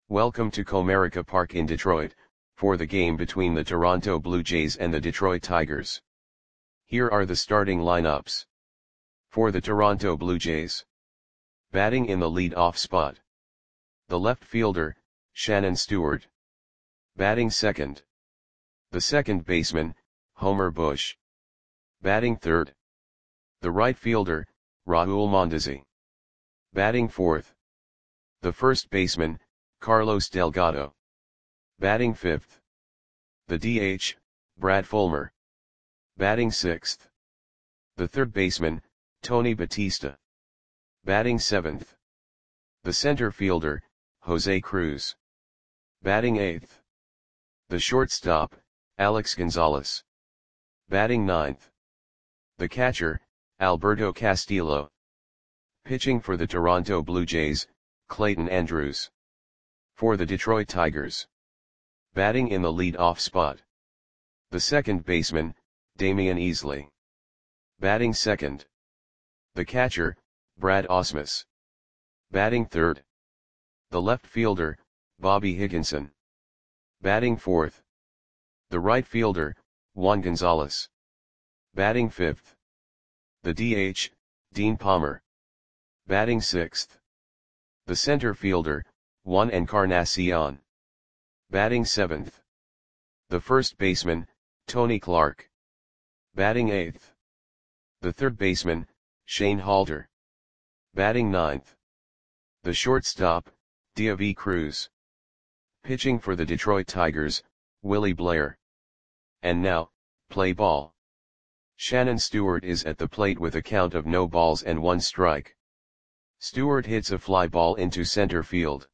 Welcome to Comerica Park in Detroit, for the game between the Toronto Blue Jays and the Detroit Tigers. Here are the starting lineups. For the Toronto Blue Jays. Batting in the lead-off spot. The left fielder, Shannon Stewart. Batting second. The second baseman, Homer Bush. Batting third. The right fielder, Raul Mondesi. Batting fourth. The first baseman, Carlos Delgado. Batting fifth. The DH, Brad Fulmer. Batting sixth. The third baseman, Tony Batista. Batting seventh. The center fielder, Jose Cruz. Batting eighth. The shortstop, Alex Gonzalez. Batting ninth. The catcher, Alberto Castillo. Pitching for the Toronto Blue Jays, Clayton Andrews. For the Detroit Tigers. Batting in the lead-off spot. The second baseman, Damian Easley. Batting second. The catcher, Brad Ausmus. Batting third. The left fielder, Bobby Higginson. Batting fourth. The right fielder, Juan Gonzalez. Batting fifth. The DH, Dean Palmer. Batting sixth. The center fielder, Juan Encarnacion. Batting seventh. The first baseman, Tony Clark. Batting eighth. The third baseman, Shane Halter. Batting ninth. The shortstop, Deivi Cruz. Pitching for the Detroit Tigers, Willie Blair. And now, play ball. Shannon Stewart is at the plate with a count of no balls and one strike. Stewart hits a fly ball into center field.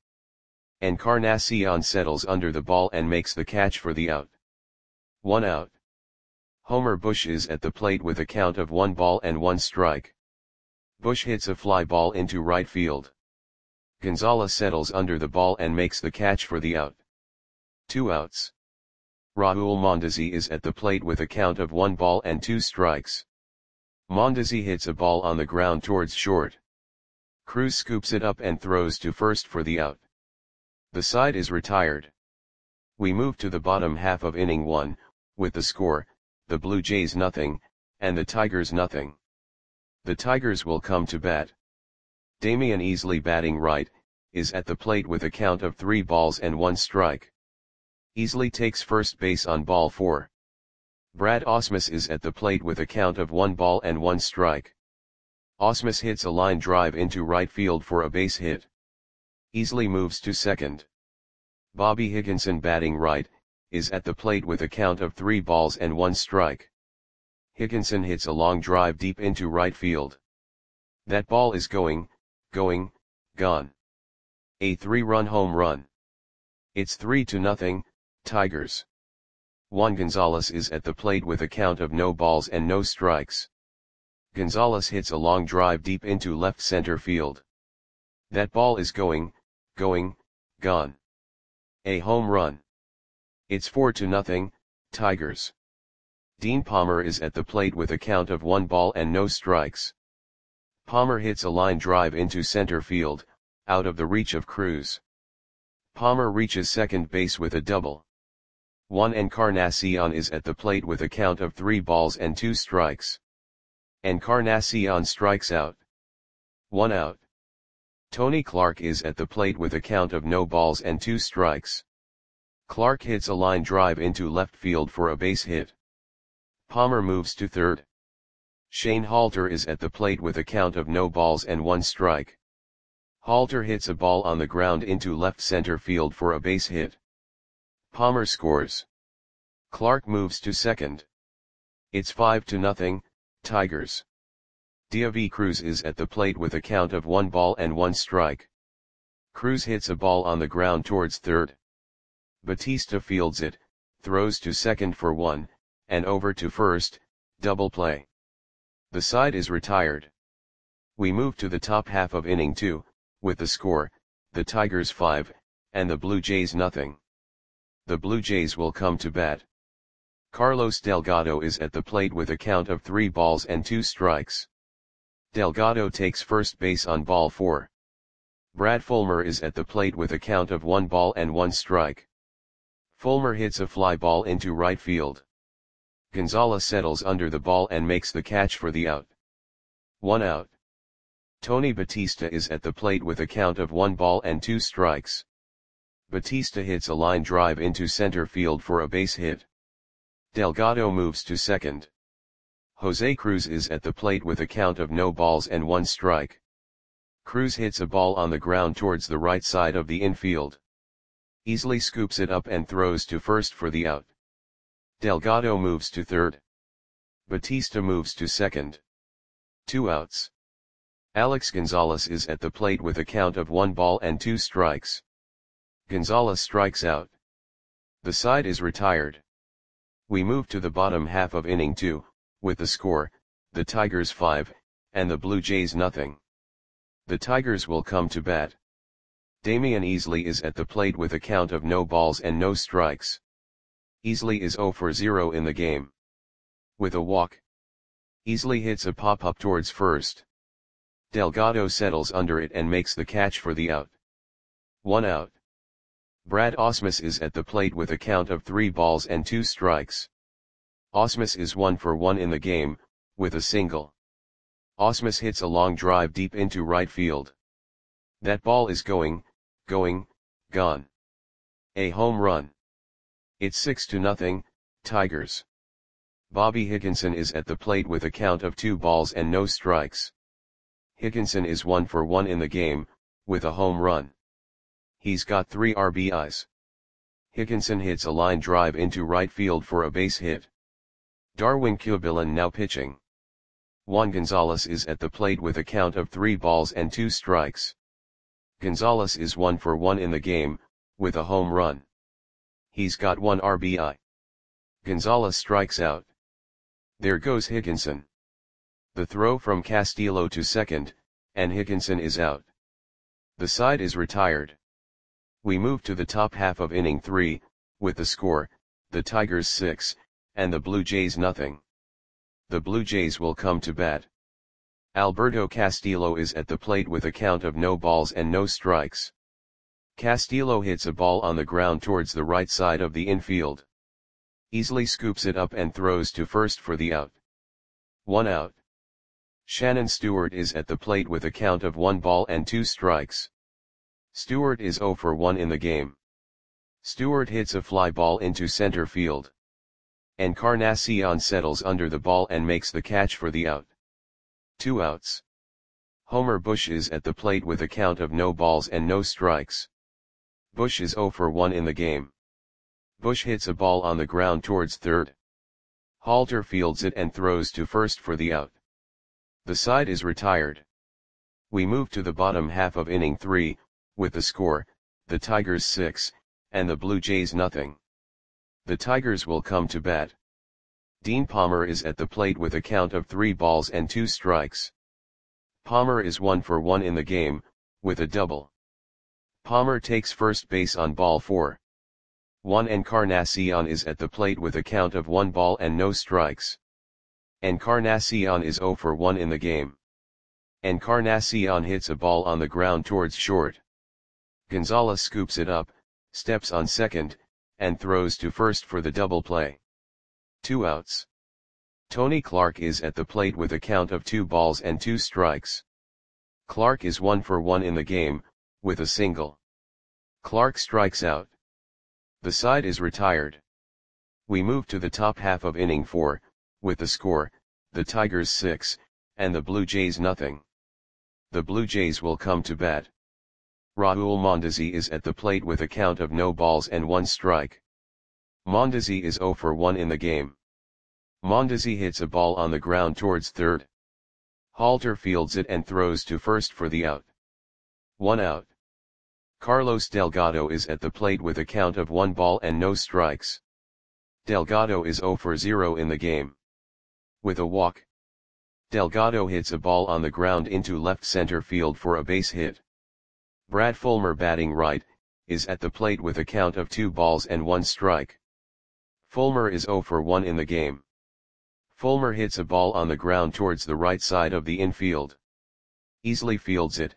Encarnacion settles under the ball and makes the catch for the out. 1 out. Homer Bush is at the plate with a count of 1 ball and 1 strike. Bush hits a fly ball into right field. Gonzalez settles under the ball and makes the catch for the out. 2 outs. Raul Mondesi is at the plate with a count of 1 ball and 2 strikes. Mondesi hits a ball on the ground towards short. Cruz scoops it up and throws to first for the out. The side is retired. We move to the bottom half of inning 1, with the score, the Blue Jays nothing, and the Tigers nothing. The Tigers will come to bat. Damian Easley batting right, is at the plate with a count of 3 balls and 1 strike. Easley takes first base on ball 4. Brad Ausmus is at the plate with a count of 1 ball and 1 strike. Ausmus hits a line drive into right field for a base hit. Easley moves to second. Bobby Higginson batting right, is at the plate with a count of 3 balls and 1 strike. Higginson hits a long drive deep into right field. That ball is gone. A 3-run home run. It's 3-0, Tigers. Juan Gonzalez is at the plate with a count of no balls and no strikes. Gonzalez hits a long drive deep into left center field. That ball is gone. A home run. It's 4-0, Tigers. Dean Palmer is at the plate with a count of 1 ball and no strikes. Palmer hits a line drive into center field, out of the reach of Cruz. Palmer reaches second base with a double. Juan Encarnacion is at the plate with a count of 3 balls and 2 strikes. Encarnacion strikes out. 1 out. Tony Clark is at the plate with a count of no balls and 2 strikes. Clark hits a line drive into left field for a base hit. Palmer moves to third. Shane Halter is at the plate with a count of no balls and 1 strike. Halter hits a ball on the ground into left center field for a base hit. Palmer scores. Clark moves to second. It's 5-0, Tigers. Deivi Cruz is at the plate with a count of 1 ball and 1 strike. Cruz hits a ball on the ground towards third. Batista fields it, throws to second for 1, and over to first, double play. The side is retired. We move to the top half of inning 2, with the score, the Tigers 5, and the Blue Jays nothing. The Blue Jays will come to bat. Carlos Delgado is at the plate with a count of 3 balls and 2 strikes. Delgado takes first base on ball 4. Brad Fulmer is at the plate with a count of 1 ball and 1 strike. Fulmer hits a fly ball into right field. Gonzalez settles under the ball and makes the catch for the out. 1 out. Tony Batista is at the plate with a count of 1 ball and 2 strikes. Batista hits a line drive into center field for a base hit. Delgado moves to second. Jose Cruz is at the plate with a count of no balls and 1 strike. Cruz hits a ball on the ground towards the right side of the infield. Easily scoops it up and throws to first for the out. Delgado moves to third. Batista moves to second. 2 outs. Alex Gonzalez is at the plate with a count of 1 ball and 2 strikes. Gonzalez strikes out. The side is retired. We move to the bottom half of inning 2, with the score, the Tigers 5, and the Blue Jays nothing. The Tigers will come to bat. Damian Easley is at the plate with a count of no balls and no strikes. Easley is 0 for 0 in the game. With a walk. Easley hits a pop-up towards first. Delgado settles under it and makes the catch for the out. 1 out. Brad Ausmus is at the plate with a count of 3 balls and 2 strikes. Ausmus is 1 for 1 in the game, with a single. Ausmus hits a long drive deep into right field. That ball is gone. A home run. It's 6-0, Tigers. Bobby Higginson is at the plate with a count of 2 balls and no strikes. Higginson is 1 for 1 in the game, with a home run. He's got 3 RBIs. Higginson hits a line drive into right field for a base hit. Darwin Cubillan now pitching. Juan Gonzalez is at the plate with a count of 3 balls and 2 strikes. Gonzalez is 1 for 1 in the game, with a home run. He's got 1 RBI. Gonzalez strikes out. There goes Higginson. The throw from Castillo to second, and Higginson is out. The side is retired. We move to the top half of inning 3, with the score, the Tigers 6, and the Blue Jays nothing. The Blue Jays will come to bat. Alberto Castillo is at the plate with a count of no balls and no strikes. Castillo hits a ball on the ground towards the right side of the infield. Easily scoops it up and throws to first for the out. 1 out. Shannon Stewart is at the plate with a count of 1 ball and 2 strikes. Stewart is 0 for 1 in the game. Stewart hits a fly ball into center field. Encarnacion settles under the ball and makes the catch for the out. 2 outs. Homer Bush is at the plate with a count of no balls and no strikes. Bush is 0 for 1 in the game. Bush hits a ball on the ground towards third. Halter fields it and throws to first for the out. The side is retired. We move to the bottom half of inning 3, with the score, the Tigers 6, and the Blue Jays nothing. The Tigers will come to bat. Dean Palmer is at the plate with a count of 3 balls and 2 strikes. Palmer is 1 for 1 in the game, with a double. Palmer takes first base on ball 4. Juan Encarnacion is at the plate with a count of 1 ball and no strikes. Encarnacion is 0 for 1 in the game. Encarnacion hits a ball on the ground towards short. Gonzalez scoops it up, steps on second, and throws to first for the double play. 2 outs. Tony Clark is at the plate with a count of 2 balls and 2 strikes. Clark is 1 for 1 in the game, with a single. Clark strikes out. The side is retired. We move to the top half of inning 4, with the score, the Tigers 6, and the Blue Jays nothing. The Blue Jays will come to bat. Raul Mondesi is at the plate with a count of no balls and 1 strike. Mondesi is 0 for 1 in the game. Mondesi hits a ball on the ground towards third. Halter fields it and throws to first for the out. 1 out. Carlos Delgado is at the plate with a count of 1 ball and no strikes. Delgado is 0 for 0 in the game. With a walk. Delgado hits a ball on the ground into left center field for a base hit. Brad Fulmer, batting right, is at the plate with a count of 2 balls and 1 strike. Fulmer is 0 for 1 in the game. Fulmer hits a ball on the ground towards the right side of the infield. Easily fields it,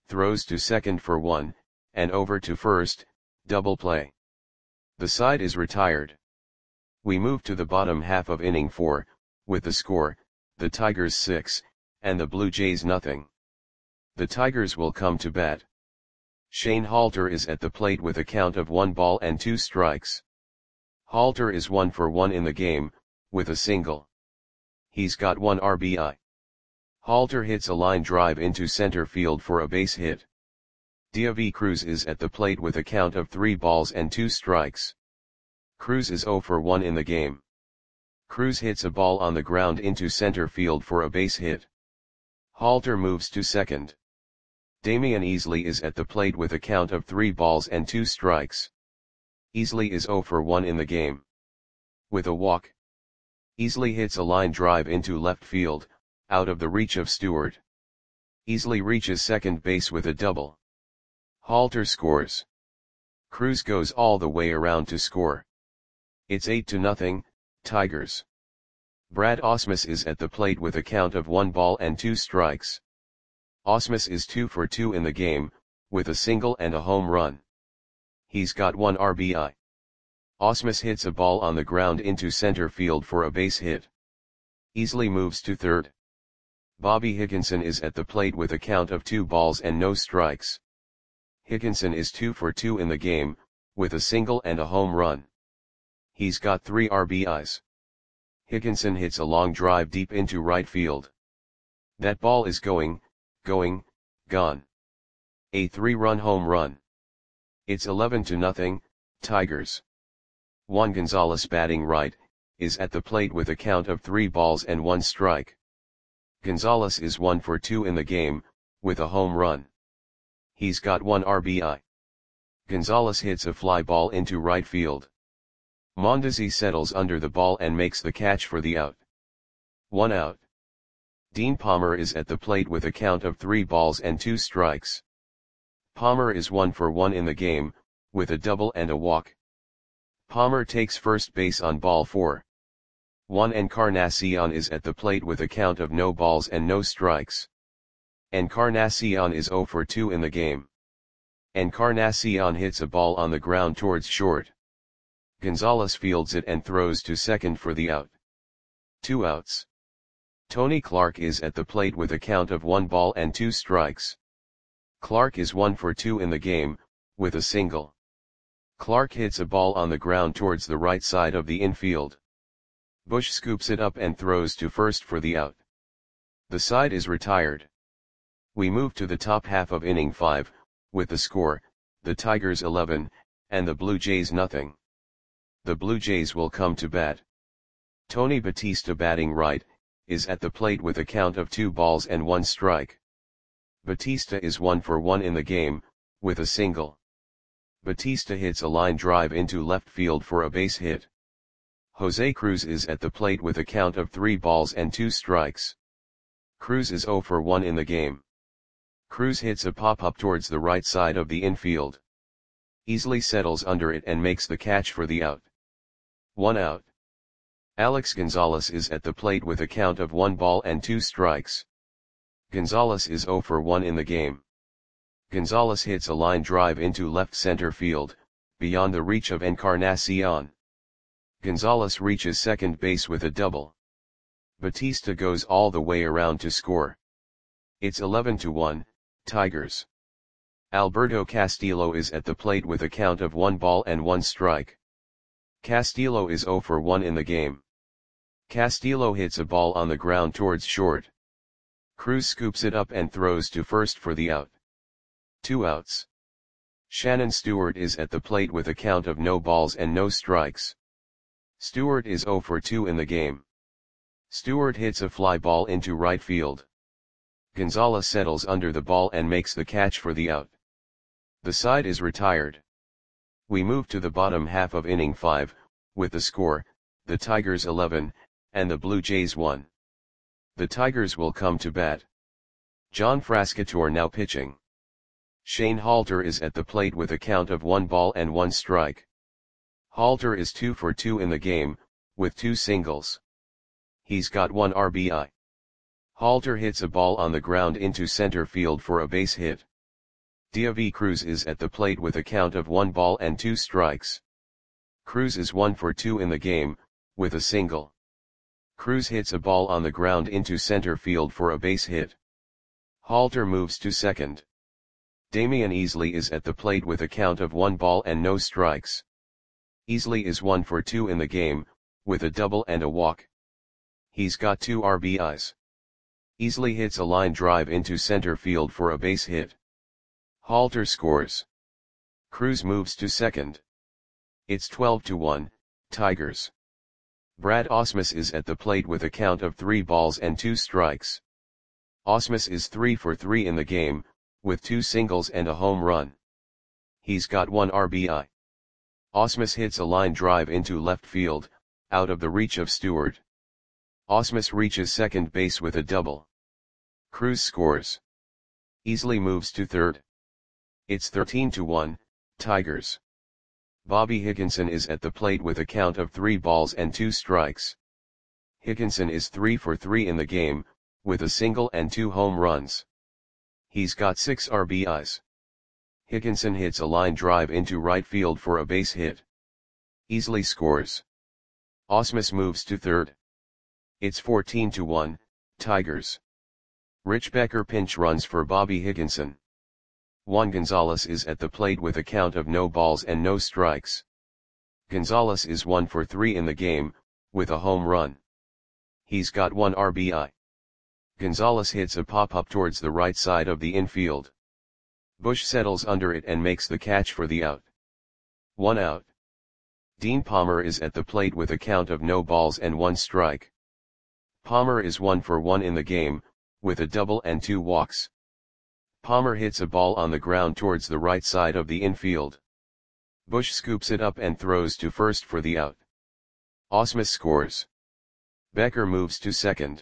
throws to second for 1, and over to first, double play. The side is retired. We move to the bottom half of inning 4, with the score, the Tigers 6, and the Blue Jays nothing. The Tigers will come to bat. Shane Halter is at the plate with a count of 1 ball and 2 strikes. Halter is 1 for 1 in the game, with a single. He's got 1 RBI. Halter hits a line drive into center field for a base hit. Deivi Cruz is at the plate with a count of 3 balls and 2 strikes. Cruz is 0 for 1 in the game. Cruz hits a ball on the ground into center field for a base hit. Halter moves to second. Damian Easley is at the plate with a count of 3 balls and 2 strikes. Easley is 0 for 1 in the game. With a walk. Easley hits a line drive into left field, out of the reach of Stewart. Easley reaches second base with a double. Halter scores. Cruz goes all the way around to score. It's 8-0, Tigers. Brad Ausmus is at the plate with a count of 1 ball and 2 strikes. Ausmus is 2 for 2 in the game, with a single and a home run. He's got 1 RBI. Ausmus hits a ball on the ground into center field for a base hit. Easley moves to third. Bobby Higginson is at the plate with a count of 2 balls and no strikes. Higginson is 2 for 2 in the game, with a single and a home run. He's got 3 RBIs. Higginson hits a long drive deep into right field. That ball is gone. A 3-run home run. It's 11-0, Tigers. Juan Gonzalez, batting right, is at the plate with a count of 3 balls and 1 strike. Gonzalez is 1 for 2 in the game, with a home run. He's got 1 RBI. Gonzalez hits a fly ball into right field. Mondesi settles under the ball and makes the catch for the out. 1 out. Dean Palmer is at the plate with a count of 3 balls and 2 strikes. Palmer is 1 for 1 in the game, with a double and a walk. Palmer takes first base on ball 4. Juan Encarnacion is at the plate with a count of no balls and no strikes. Encarnacion is 0 for 2 in the game. Encarnacion hits a ball on the ground towards short. Gonzalez fields it and throws to second for the out. 2 outs. Tony Clark is at the plate with a count of 1 ball and 2 strikes. Clark is 1 for 2 in the game, with a single. Clark hits a ball on the ground towards the right side of the infield. Bush scoops it up and throws to first for the out. The side is retired. We move to the top half of inning 5, with the score, the Tigers 11, and the Blue Jays nothing. The Blue Jays will come to bat. Tony Batista, batting right, is at the plate with a count of 2 balls and 1 strike. Batista is 1 for 1 in the game, with a single. Batista hits a line drive into left field for a base hit. Jose Cruz is at the plate with a count of 3 balls and 2 strikes. Cruz is 0 for 1 in the game. Cruz hits a pop-up towards the right side of the infield. Easley settles under it and makes the catch for the out. 1 out. Alex Gonzalez is at the plate with a count of 1 ball and 2 strikes. Gonzalez is 0 for 1 in the game. Gonzalez hits a line drive into left center field, beyond the reach of Encarnacion. Gonzalez reaches second base with a double. Batista goes all the way around to score. It's 11-1, Tigers. Alberto Castillo is at the plate with a count of 1 ball and 1 strike. Castillo is 0 for 1 in the game. Castillo hits a ball on the ground towards short. Cruz scoops it up and throws to first for the out. 2 outs. Shannon Stewart is at the plate with a count of no balls and no strikes. Stewart is 0 for 2 in the game. Stewart hits a fly ball into right field. Gonzalez settles under the ball and makes the catch for the out. The side is retired. We move to the bottom half of inning 5, with the score, the Tigers 11, and the Blue Jays 1. The Tigers will come to bat. John Frascatore now pitching. Shane Halter is at the plate with a count of 1 ball and 1 strike. Halter is 2 for 2 in the game, with 2 singles. He's got 1 RBI. Halter hits a ball on the ground into center field for a base hit. David Cruz is at the plate with a count of 1 ball and 2 strikes. Cruz is 1 for 2 in the game, with a single. Cruz hits a ball on the ground into center field for a base hit. Halter moves to second. Damian Easley is at the plate with a count of 1 ball and no strikes. Easley is 1 for 2 in the game, with a double and a walk. He's got 2 RBIs. Easley hits a line drive into center field for a base hit. Halter scores. Cruz moves to second. It's 12-1, Tigers. Brad Ausmus is at the plate with a count of 3 balls and 2 strikes. Ausmus is 3 for 3 in the game, with 2 singles and a home run. He's got 1 RBI. Ausmus hits a line drive into left field, out of the reach of Stewart. Ausmus reaches second base with a double. Cruz scores. Easley moves to third. It's 13-1, Tigers. Bobby Higginson is at the plate with a count of 3 balls and 2 strikes. Higginson is 3 for 3 in the game, with a single and 2 home runs. He's got 6 RBIs. Higginson hits a line drive into right field for a base hit. Easley scores. Ausmus moves to third. It's 14-1, Tigers. Rich Becker pinch runs for Bobby Higginson. Juan Gonzalez is at the plate with a count of no balls and no strikes. Gonzalez is 1 for 3 in the game, with a home run. He's got 1 RBI. Gonzalez hits a pop-up towards the right side of the infield. Bush settles under it and makes the catch for the out. 1 out. Dean Palmer is at the plate with a count of no balls and 1 strike. Palmer is 1 for 1 in the game, with a double and 2 walks. Palmer hits a ball on the ground towards the right side of the infield. Bush scoops it up and throws to first for the out. Ausmus scores. Becker moves to second.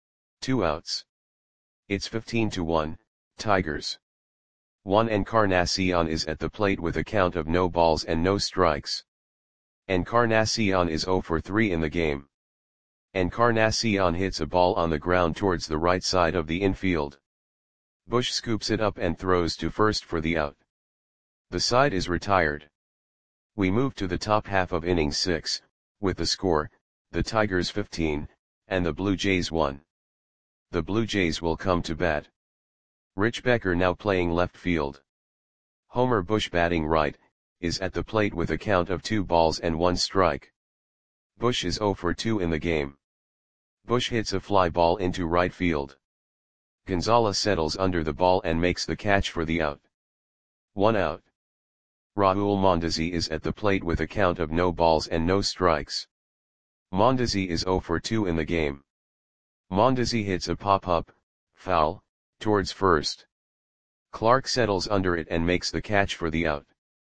2 outs. It's 15-1, Tigers. Juan Encarnacion is at the plate with a count of no balls and no strikes. Encarnacion is 0 for 3 in the game. Encarnacion hits a ball on the ground towards the right side of the infield. Bush scoops it up and throws to first for the out. The side is retired. We move to the top half of inning 6, with the score, the Tigers 15, and the Blue Jays 1. The Blue Jays will come to bat. Rich Becker, now playing left field. Homer Bush, batting right, is at the plate with a count of 2 balls and 1 strike. Bush is 0 for 2 in the game. Bush hits a fly ball into right field. Gonzalez settles under the ball and makes the catch for the out. 1 out. Raul Mondesi is at the plate with a count of no balls and no strikes. Mondesi is 0 for 2 in the game. Mondesi hits a pop-up, foul, towards first. Clark settles under it and makes the catch for the out.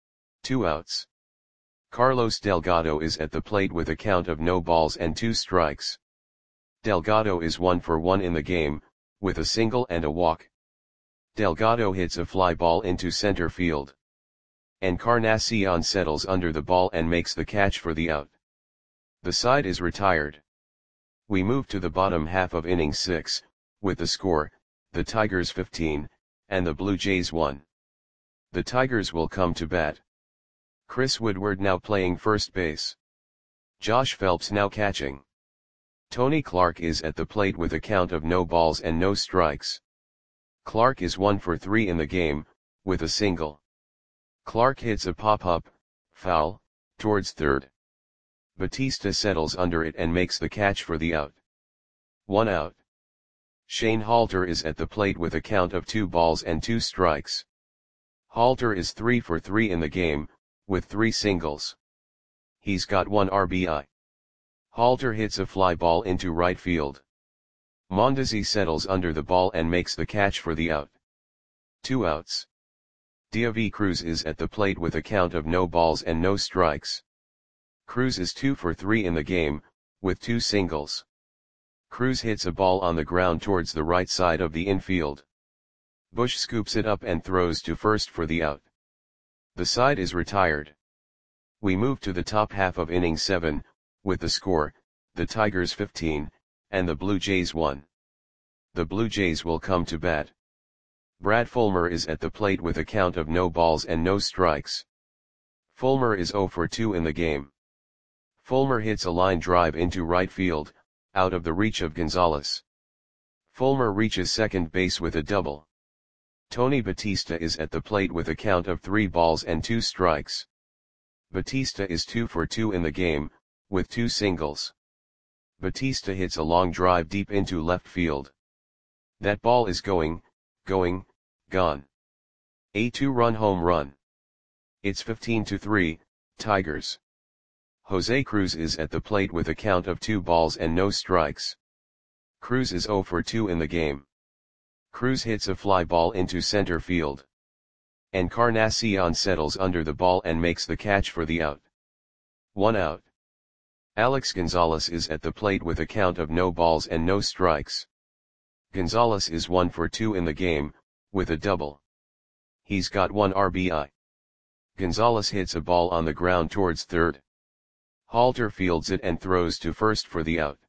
2 outs. Carlos Delgado is at the plate with a count of no balls and 2 strikes. Delgado is 1 for 1 in the game, with a single and a walk. Delgado hits a fly ball into center field. Encarnacion settles under the ball and makes the catch for the out. The side is retired. We move to the bottom half of inning 6, with the score, the Tigers 15, and the Blue Jays 1. The Tigers will come to bat. Chris Woodward now playing first base. Josh Phelps now catching. Tony Clark is at the plate with a count of no balls and no strikes. Clark is 1 for 3 in the game, with a single. Clark hits a pop-up, foul, towards third. Batista settles under it and makes the catch for the out. 1 out. Shane Halter is at the plate with a count of 2 balls and 2 strikes. Halter is 3 for 3 in the game, with 3 singles. He's got 1 RBI. Halter hits a fly ball into right field. Mondesi settles under the ball and makes the catch for the out. 2 outs. David Cruz is at the plate with a count of no balls and no strikes. Cruz is 2 for 3 in the game, with 2 singles. Cruz hits a ball on the ground towards the right side of the infield. Bush scoops it up and throws to first for the out. The side is retired. We move to the top half of inning 7, with the score, the Tigers 15, and the Blue Jays 1. The Blue Jays will come to bat. Brad Fulmer is at the plate with a count of no balls and no strikes. Fulmer is 0 for 2 in the game. Fulmer hits a line drive into right field, out of the reach of Gonzalez. Fulmer reaches second base with a double. Tony Batista is at the plate with a count of 3 balls and 2 strikes. Batista is 2 for 2 in the game, with 2 singles. Batista hits a long drive deep into left field. That ball is gone. A 2-run home run. It's 15-3, Tigers. Jose Cruz is at the plate with a count of 2 balls and no strikes. Cruz is 0 for 2 in the game. Cruz hits a fly ball into center field. Encarnacion settles under the ball and makes the catch for the out. 1 out. Alex Gonzalez is at the plate with a count of no balls and no strikes. Gonzalez is 1 for 2 in the game, with a double. He's got 1 RBI. Gonzalez hits a ball on the ground towards third. Halter fields it and throws to first for the out.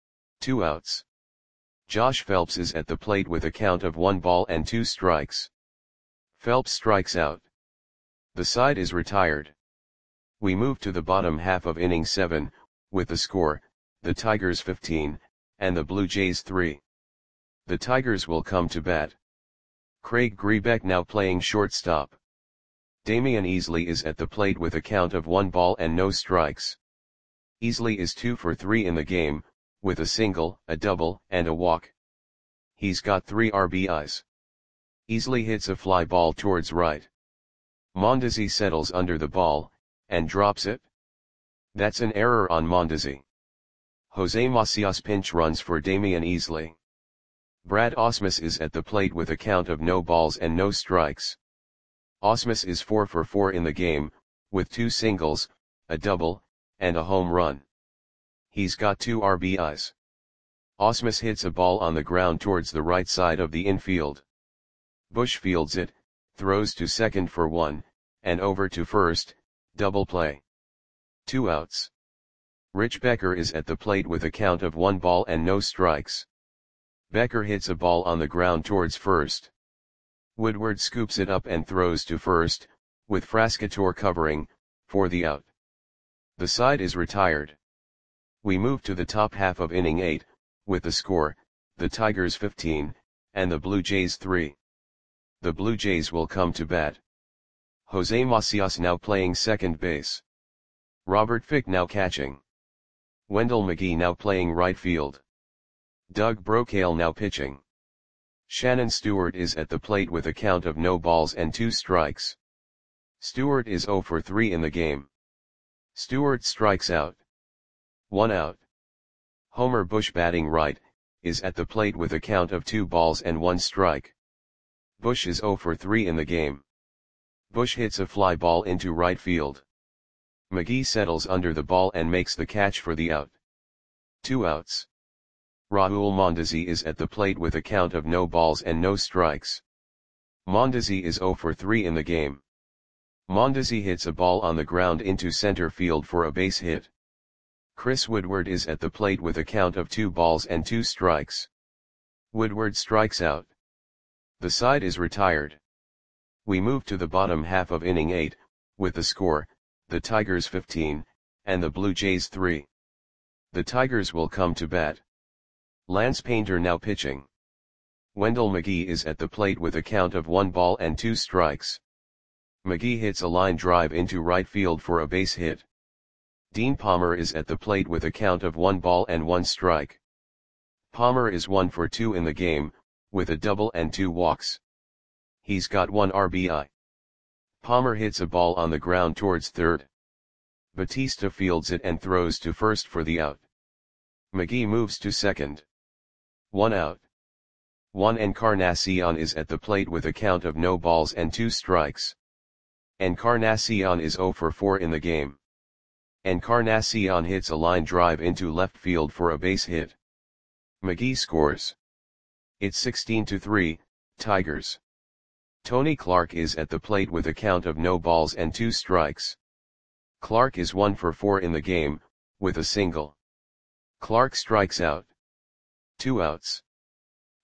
2 outs. Josh Phelps is at the plate with a count of 1 ball and 2 strikes. Phelps strikes out. The side is retired. We move to the bottom half of inning 7, with the score, the Tigers 15, and the Blue Jays 3. The Tigers will come to bat. Craig Grebeck now playing shortstop. Damian Easley is at the plate with a count of 1 ball and no strikes. Easley is 2 for 3 in the game, with a single, a double, and a walk. He's got 3 RBIs. Easley hits a fly ball towards right. Mondesi settles under the ball, and drops it. That's an error on Mondesi. Jose Macias pinch runs for Damian Easley. Brad Ausmus is at the plate with a count of no balls and no strikes. Ausmus is 4 for 4 in the game, with 2 singles, a double, and a home run. He's got 2 RBIs. Ausmus hits a ball on the ground towards the right side of the infield. Bush fields it, throws to second for 1, and over to first, double play. 2 outs. Rich Becker is at the plate with a count of 1 ball and no strikes. Becker hits a ball on the ground towards first. Woodward scoops it up and throws to first, with Frascator covering, for the out. The side is retired. We move to the top half of inning 8, with the score, the Tigers 15, and the Blue Jays 3. The Blue Jays will come to bat. Jose Macias now playing second base. Robert Fick now catching. Wendell McGee now playing right field. Doug Brocail now pitching. Shannon Stewart is at the plate with a count of no balls and 2 strikes. Stewart is 0 for 3 in the game. Stewart strikes out. 1 out. Homer Bush batting right, is at the plate with a count of 2 balls and 1 strike. Bush is 0 for 3 in the game. Bush hits a fly ball into right field. McGee settles under the ball and makes the catch for the out. 2 outs. Raul Mondesi is at the plate with a count of no balls and no strikes. Mondesi is 0 for 3 in the game. Mondesi hits a ball on the ground into center field for a base hit. Chris Woodward is at the plate with a count of 2 balls and 2 strikes. Woodward strikes out. The side is retired. We move to the bottom half of inning 8, with the score, the Tigers 15, and the Blue Jays 3. The Tigers will come to bat. Lance Painter now pitching. Wendell McGee is at the plate with a count of 1 ball and 2 strikes. McGee hits a line drive into right field for a base hit. Dean Palmer is at the plate with a count of 1 ball and 1 strike. Palmer is 1 for 2 in the game, with a double and 2 walks. He's got 1 RBI. Palmer hits a ball on the ground towards third. Batista fields it and throws to first for the out. McGee moves to second. 1 out. Juan Encarnacion is at the plate with a count of no balls and 2 strikes. Encarnacion is 0 for 4 in the game. Encarnacion hits a line drive into left field for a base hit. McGee scores. It's 16-3, Tigers. Tony Clark is at the plate with a count of no balls and 2 strikes. Clark is 1 for 4 in the game, with a single. Clark strikes out. 2 outs.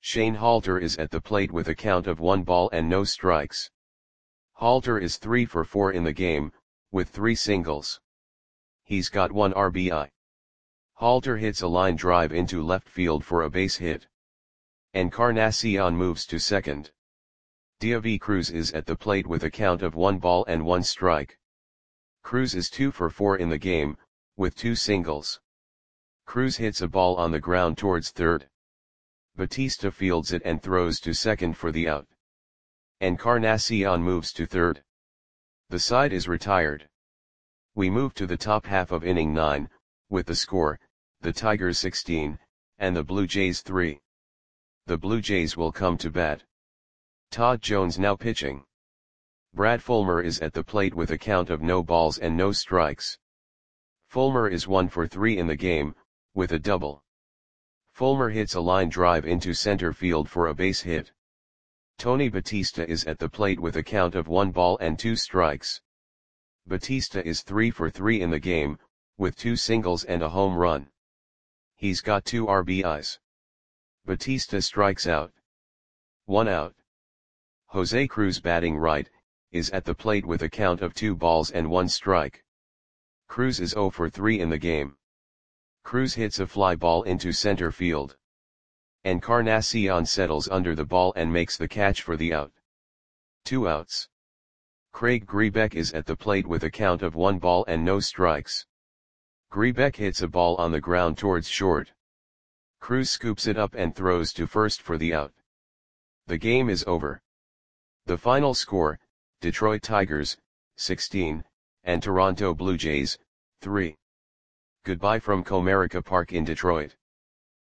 Shane Halter is at the plate with a count of 1 ball and no strikes. Halter is 3 for 4 in the game, with 3 singles. He's got 1 RBI. Halter hits a line drive into left field for a base hit. Encarnacion moves to second. Deivi Cruz is at the plate with a count of 1 ball and 1 strike. Cruz is 2 for 4 in the game, with 2 singles. Cruz hits a ball on the ground towards third. Batista fields it and throws to second for the out. Encarnacion moves to third. The side is retired. We move to the top half of inning 9, with the score, the Tigers 16, and the Blue Jays 3. The Blue Jays will come to bat. Todd Jones now pitching. Brad Fulmer is at the plate with a count of no balls and no strikes. Fulmer is 1 for 3 in the game, with a double. Fulmer hits a line drive into center field for a base hit. Tony Batista is at the plate with a count of 1 ball and 2 strikes. Batista is 3 for 3 in the game, with 2 singles and a home run. He's got 2 RBIs. Batista strikes out. 1 out. Jose Cruz, batting right, is at the plate with a count of 2 balls and 1 strike. Cruz is 0 for 3 in the game. Cruz hits a fly ball into center field. Encarnacion settles under the ball and makes the catch for the out. 2 outs. Craig Grebeck is at the plate with a count of 1 ball and no strikes. Grebeck hits a ball on the ground towards short. Cruz scoops it up and throws to first for the out. The game is over. The final score, Detroit Tigers, 16, and Toronto Blue Jays, 3. Goodbye from Comerica Park in Detroit.